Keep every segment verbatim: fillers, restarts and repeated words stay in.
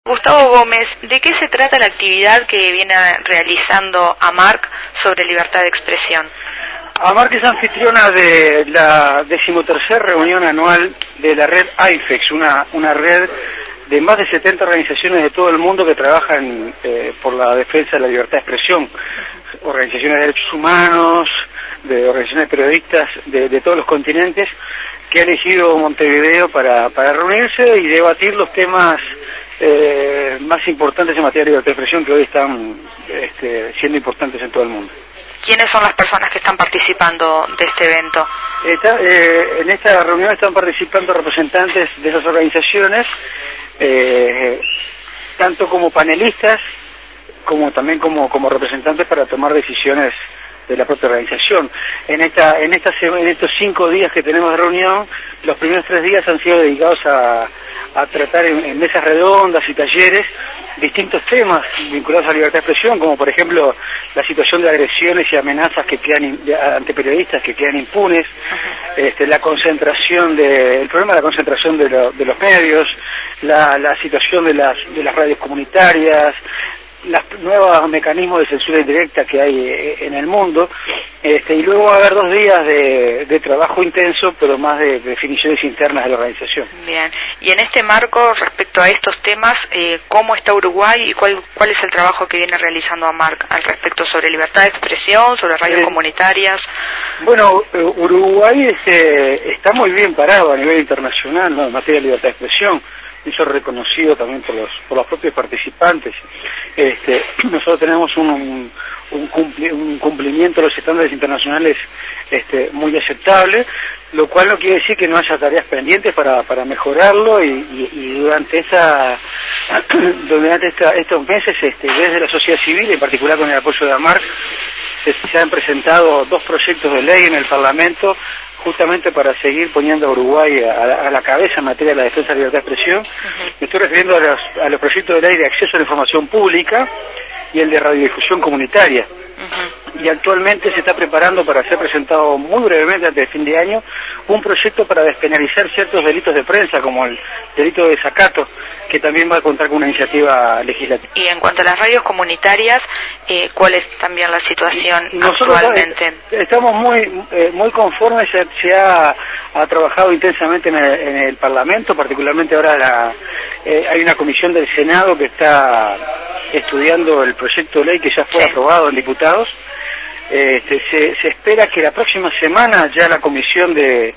Gustavo Gómez, ¿de qué se trata la actividad que viene realizando AMARC sobre libertad de expresión? AMARC es anfitriona de la decimotercera reunión anual de la red AIFEX, una, una red de más de setenta organizaciones de todo el mundo que trabajan eh, por la defensa de la libertad de expresión, organizaciones de derechos humanos, de organizaciones periodistas de, de todos los continentes, que han elegido Montevideo para, para reunirse y debatir los temas Eh, más importantes en materia de libertad de expresión que hoy están este, siendo importantes en todo el mundo. ¿Quiénes son las personas que están participando de este evento? Esta, eh, en esta reunión están participando representantes de esas organizaciones, eh, tanto como panelistas, como también como, como representantes para tomar decisiones de la propia organización. En esta, en esta, en estos cinco días que tenemos de reunión, los primeros tres días han sido dedicados a, a tratar en, en mesas redondas y talleres distintos temas vinculados a la libertad de expresión, como por ejemplo la situación de agresiones y amenazas que quedan de, ante periodistas que quedan impunes, este, la concentración de, el problema de la concentración de, lo, de los medios, la, la situación de las, de las radios comunitarias, los nuevos mecanismos de censura indirecta que hay en el mundo, este, y luego va a haber dos días de, de trabajo intenso, pero más de, de definiciones internas de la organización. Bien, y en este marco, respecto a estos temas, eh, ¿cómo está Uruguay y cuál, cuál es el trabajo que viene realizando AMARC al respecto sobre libertad de expresión, sobre radios eh, comunitarias? Bueno, Uruguay este, está muy bien parado a nivel internacional, ¿no?, en materia de libertad de expresión. Eso es reconocido también por los por los propios participantes. Este, nosotros tenemos un, un, cumpli, un cumplimiento de los estándares internacionales este, muy aceptable, lo cual no quiere decir que no haya tareas pendientes para, para mejorarlo y, y, y durante esa durante esta, estos meses este, desde la sociedad civil, en particular con el apoyo de AMARC, se, se han presentado dos proyectos de ley en el Parlamento justamente para seguir poniendo a Uruguay a la, a la cabeza en materia de la defensa de la libertad de expresión. Uh-huh. Me estoy refiriendo a los, a los proyectos de ley de acceso a la información pública y el de radiodifusión comunitaria. Uh-huh. Y actualmente se está preparando para ser presentado muy brevemente antes de fin de año un proyecto para despenalizar ciertos delitos de prensa, como el delito de desacato, que también va a contar con una iniciativa legislativa. Y en cuanto a las radios comunitarias, eh, ¿cuál es también la situación Nosotros actualmente? Estamos muy eh, muy conformes, se, se ha, ha trabajado intensamente en el, en el Parlamento, particularmente ahora la, eh, hay una comisión del Senado que está estudiando el proyecto de ley que ya fue sí. aprobado en diputados. Este, se, se espera que la próxima semana ya la Comisión de,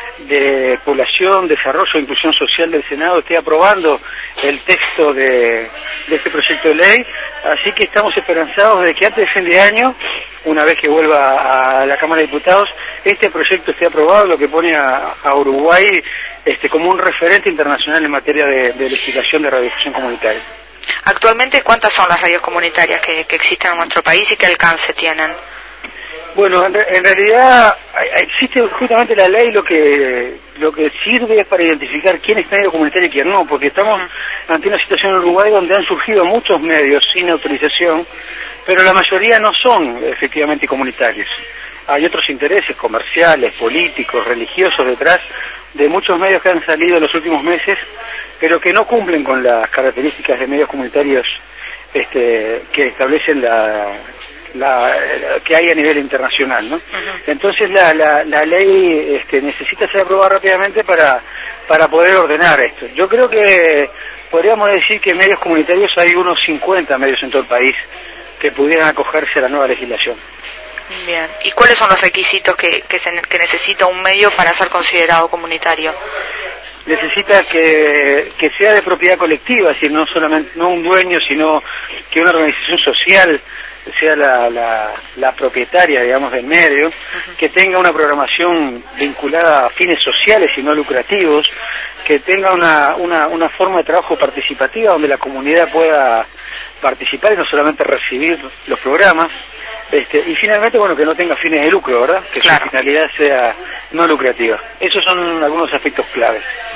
de Población, Desarrollo e Inclusión Social del Senado esté aprobando el texto de, de este proyecto de ley, así que estamos esperanzados de que antes de fin de año, una vez que vuelva a la Cámara de Diputados, este proyecto esté aprobado, lo que pone a, a Uruguay este, como un referente internacional en materia de, de legislación de radiodifusión comunitaria. Actualmente, ¿cuántas son las radios comunitarias que, que existen en nuestro país y qué alcance tienen? Bueno, en, en realidad existe justamente la ley, lo que lo que sirve es para identificar quién es medio comunitario y quién no, porque estamos ante una situación en Uruguay donde han surgido muchos medios sin autorización, pero la mayoría no son efectivamente comunitarios. Hay otros intereses comerciales, políticos, religiosos detrás de muchos medios que han salido en los últimos meses, pero que no cumplen con las características de medios comunitarios este, que establecen la... La, la que hay a nivel internacional, ¿no? Uh-huh. Entonces la, la, la ley este, necesita ser aprobada rápidamente para para poder ordenar esto. Yo creo que podríamos decir que medios comunitarios hay unos cincuenta medios en todo el país que pudieran acogerse a la nueva legislación. Bien. ¿Y cuáles son los requisitos que, que, se, que necesita un medio para ser considerado comunitario? Necesita que, que sea de propiedad colectiva, es decir, no solamente no un dueño, sino que una organización social sea la, la, la propietaria, digamos, del medio, uh-huh. que tenga una programación vinculada a fines sociales y no lucrativos, que tenga una, una, una forma de trabajo participativa donde la comunidad pueda participar y no solamente recibir los programas, este, y finalmente, bueno, que no tenga fines de lucro, ¿verdad? Que claro. Su finalidad sea no lucrativa. Esos son algunos aspectos claves.